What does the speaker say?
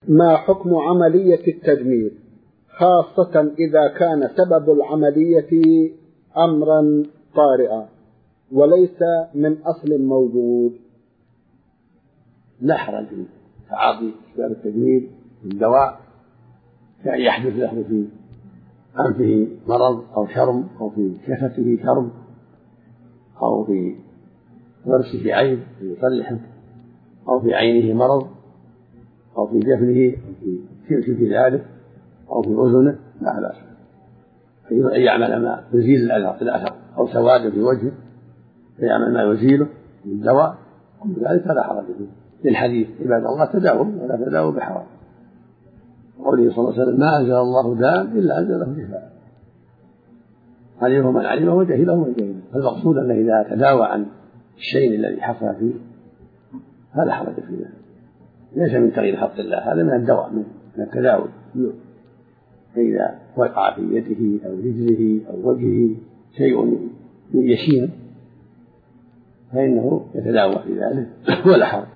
ما حكم عملية التجميل خاصة إذا كان سبب العملية أمرا طارئا وليس من أصل موجود؟ لا حرج في تعاطي أسباب التجميل بالدواء كأن يحدث له في أنفه مرض أو شرم أو في شفته شرم أو في ضرسه عيب يصلحه أو في عينه مرض أو في جفنه أو في شرك ذلك أو في أذنه لا بأس أن يعمل ما يزيل الأثر أو سواد في وجهه فيعمل ما يزيله بالدواء وبذلك لا حرج فيه للحديث عباد الله تداووا ولا تداووا بحرام قوله صلى الله عليه وسلم ما أنزل الله داء إلا أنزل له شفاء علمه من علمه وجهله من جهله فالمقصود أنه إذا تداوى عن الشيء الذي حصل فيه فلا حرج في ذلك ليس من تغيير خلق الله هذا من الدواء من التداوي فإذا وقع في يده أو رجله أو وجهه شيء يشين فإنه يتداوى في ذلك ولا حرج.